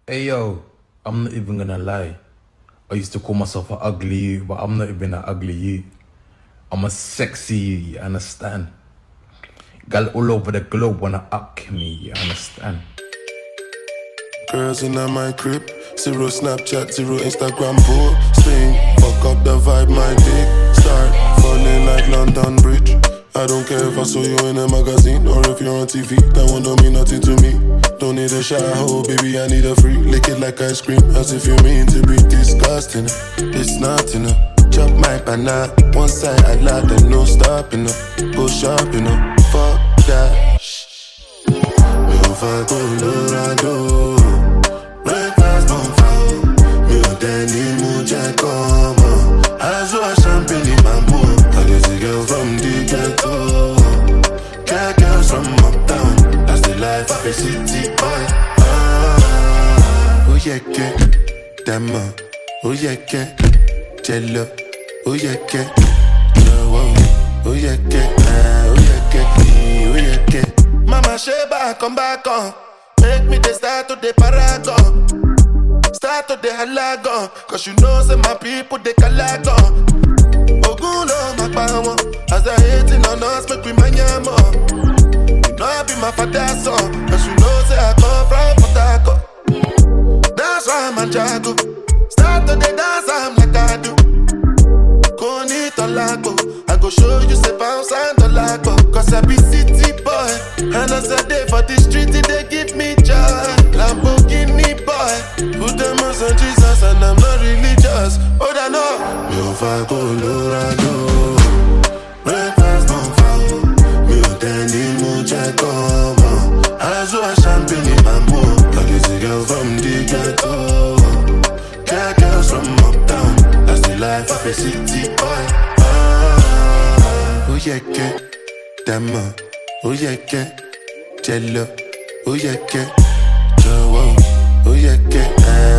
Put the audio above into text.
Hey yo, I'm not even gonna lie. I used to call myself an ugly you, but I'm not even an ugly you. I'm a sexy you understand? Gal all over the globe wanna up me, you understand? Girls in my crib, zero Snapchat, zero Instagram posting. Fuck up the vibe, my dick start falling like London Bridge. I don't care if I saw you in a magazine or if you're on TV. That one don't mean nothing to me. Don't need a shower, baby, I need a free. Lick it like ice cream, as if you mean to be disgusting. It's not enough. Chop my banana, one side I like, then no stopping up. Go shopping up, fuck that. Me over Colorado. Breakfast don't fall. Me Danny Muja come on. As well champagne in my mood. I get a girl from the ghetto. Got girls from uptown. That's the life of a city boy. Oh yeah, get Dama. Oh yeah, get Jello. Oh yeah, get oh yeah, get oh yeah, get oh yeah, get. Mama Sheba, come back on. Make me the start to the paragon. Start to the halagon. Cause you know say my people they calagon. Ogulo my power. As I hating on us, make we manyamo. You know I be my father's son. Cause you know say I come from Potako. That's why I'm a jago. Start to the dance, I'm like I do. Go need a lago. I go show you say bounce and a lago. Cause I be city boy. And as a day for the street, they give me joy. Lamborghini boy. Put them on Jesus and I'm not religious. Oh, I know. Me over Colorado. Breakfast don't fall. Me Danny Muja come on. As well champagne in my mood. I get a girl from the ghetto. Got girls from uptown. That's the life of a city boy. Oh yeah, get Dama. Oh yeah, get Jello. Oh yeah, get Joe. Oh yeah, get